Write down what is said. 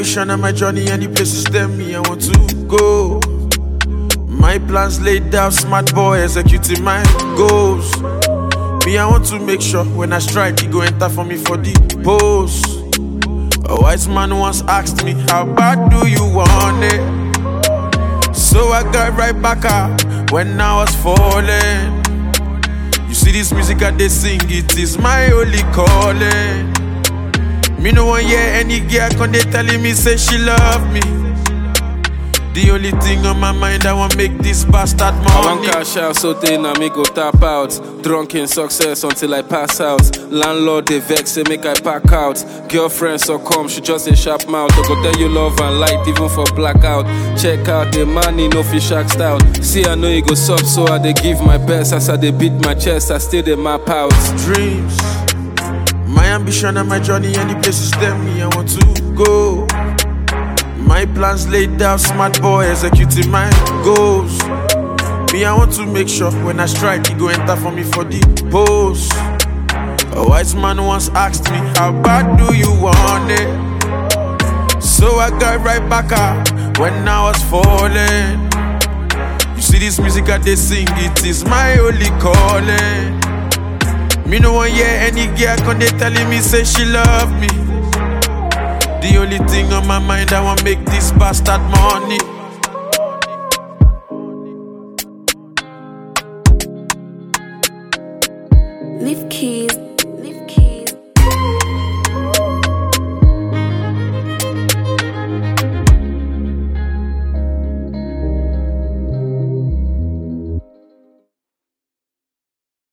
ambition and my journey, any places tell me I want to go. My plans laid out, smart boy executing my goals. Me, I want to make sure when I strike, he go enter for me for the post. A wise man once asked me, how bad do you want it? So I got right back up when I was falling. You see this music I they sing, it is my only calling. Me no one hear any girl when they telling me say she love me. The only thing on my mind, I want make this bastard money. I want cash out, so they na me go tap out. Drunk in success until I pass out. Landlord they vex, say make I pack out. Girlfriend so come, she just a sharp mouth. I go tell you love and light even for blackout. Check out the money, no fish asked out. See I know you go sub, so I they give my best. As I they beat my chest, I still they map out. Dreams, my ambition and my journey, any places tell me I want to go. My plans laid out, smart boy executing my goals. Me, I want to make sure when I strike, he go enter for me for the post. A wise man once asked me, how bad do you want it? So I got right back up when I was falling. You see this music I they sing, it is my only calling. Me no one hear any girl when they telling me say she love me. The only thing on my mind, I want make this bastard money.